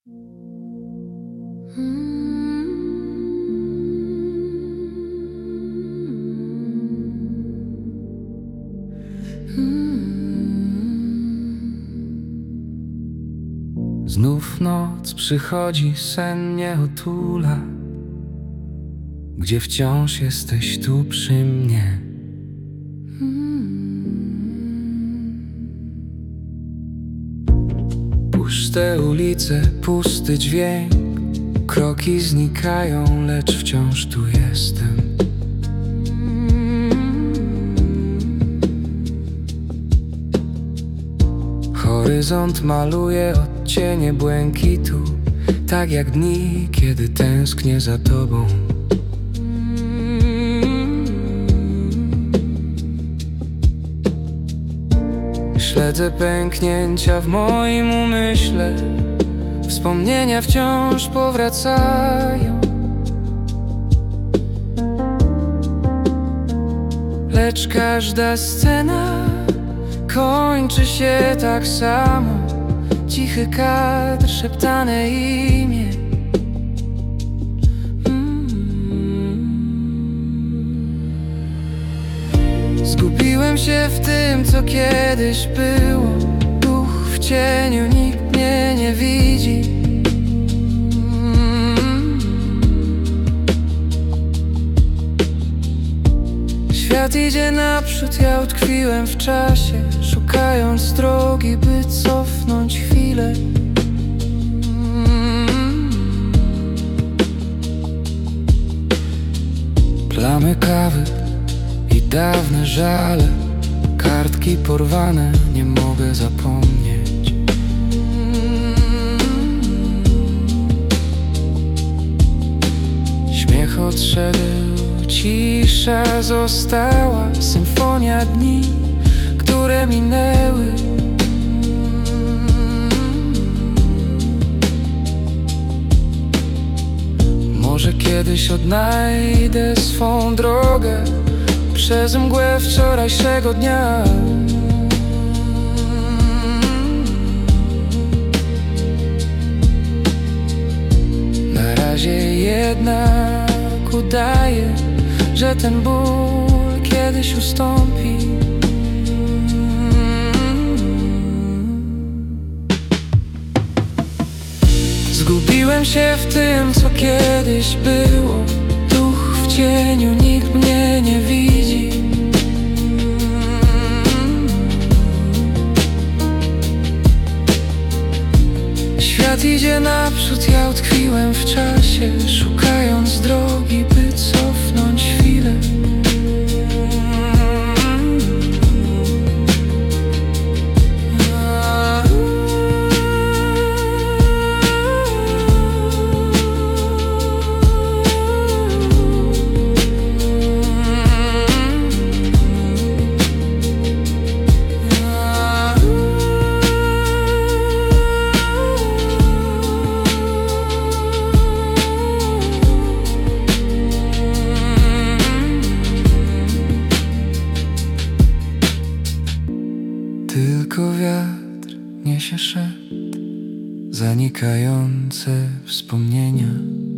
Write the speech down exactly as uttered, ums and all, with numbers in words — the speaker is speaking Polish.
Znów noc przychodzi, sen mnie otula, gdzie wciąż jesteś tu przy mnie. Puste ulice, pusty dźwięk, kroki znikają, lecz wciąż tu jestem. Horyzont maluje odcienie błękitu, tak jak dni, kiedy tęsknię za tobą. Śledzę pęknięcia w moim umyśle, wspomnienia wciąż powracają, lecz każda scena kończy się tak samo. Cichy kadr, szeptane imię. mm. Zgubiłem się w tym, co kiedyś było. Duch w cieniu, nikt mnie nie widzi. mm. Świat idzie naprzód, ja utkwiłem w czasie, szukając drogi, by cofnąć chwilę. mm. Plamy kawy i dawne żale, kartki porwane, nie mogę zapomnieć. mm. Śmiech odszedł, cisza została, symfonia dni, które minęły. Może kiedyś odnajdę swą drogę przez mgłę wczorajszego dnia. Na razie jednak udaję, że ten ból kiedyś ustąpi. Zgubiłem się w tym, co kiedyś było. Duch w cieniu, nikt mnie nie widzi. Świat idzie naprzód, ja utkwiłem w czasie, szukając drogi, by cofnąć chwilę. Tylko wiatr niesie szept, zanikające wspomnienia.